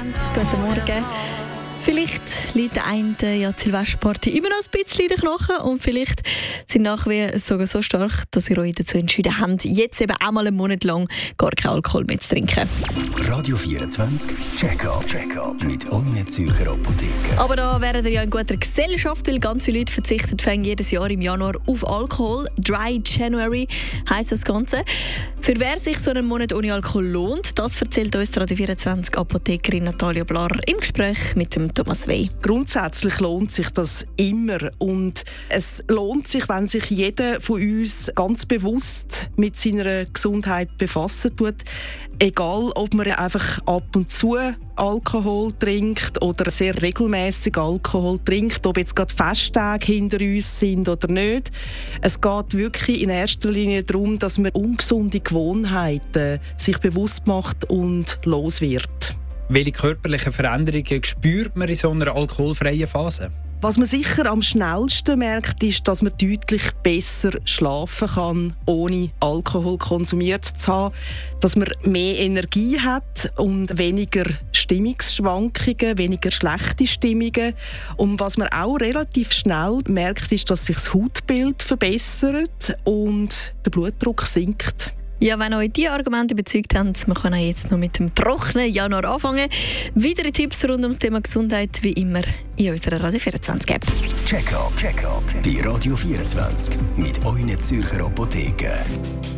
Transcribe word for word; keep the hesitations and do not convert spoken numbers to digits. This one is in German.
vierzwanzig, guten Morgen. Vielleicht liegt der eine ja die Silvesterparty immer noch ein bisschen in den Knochen und vielleicht sind Nachwehen sogar so stark, dass ihr euch dazu entschieden habt, jetzt eben auch mal einen Monat lang gar keinen Alkohol mehr zu trinken. Radio vierundzwanzig Check-up Check-up mit euren Zürcher Apotheken. Aber da wären ihr ja in guter Gesellschaft, weil ganz viele Leute verzichten fängt jedes Jahr im Januar auf Alkohol. Dry January heisst das Ganze. Für wer sich so einen Monat ohne Alkohol lohnt, das erzählt uns die Radio vierundzwanzig Apothekerin Natalia Blarer im Gespräch mit dem Thomas Wey. Grundsätzlich lohnt sich das immer und es lohnt sich, wenn sich jeder von uns ganz bewusst mit seiner Gesundheit befassen tut. Egal, ob man einfach ab und zu Alkohol trinkt oder sehr regelmäßig Alkohol trinkt, ob jetzt gerade Festtage hinter uns sind oder nicht. Es geht wirklich in erster Linie darum, dass man ungesunde Gewohnheiten sich bewusst macht und los wird. Welche körperlichen Veränderungen spürt man in so einer alkoholfreien Phase? Was man sicher am schnellsten merkt, ist, dass man deutlich besser schlafen kann, ohne Alkohol konsumiert zu haben. Dass man mehr Energie hat und weniger Stimmungsschwankungen, weniger schlechte Stimmungen. Und was man auch relativ schnell merkt, ist, dass sich das Hautbild verbessert und der Blutdruck sinkt. Ja, wenn euch diese Argumente überzeugt haben, man kann auch jetzt noch mit dem trockenen Januar anfangen. Weitere Tipps rund ums Thema Gesundheit wie immer in unserer Radio vierundzwanzig App. Check-up Check-up bei Radio vierundzwanzig mit euren Zürcher Apotheken.